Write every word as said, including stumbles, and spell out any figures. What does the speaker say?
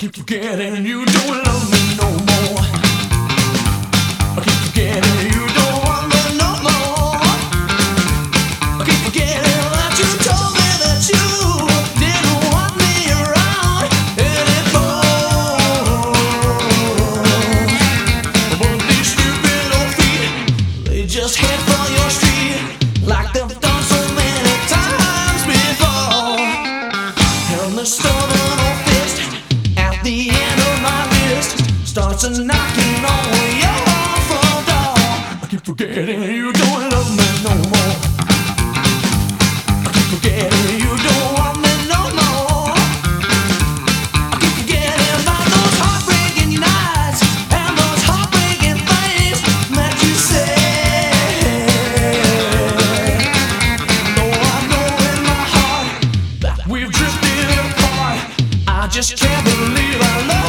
keep forgetting you don't love me no more. I keep forgetting you don't want me no more. I keep forgetting that you told me that you didn't want me around anymore. But these stupid old feet, they just head for your street like they've done so many times before. And the stubborn old fist at the end of my wrist starts a knocking on your front door. I keep forgetting you don't love me no more. I keep forgetting you don't want me no more. I keep forgetting about those heartbreaking nights and those heartbreaking things that you said. Though I know in my heart that we've drifted apart, I just can't believe I love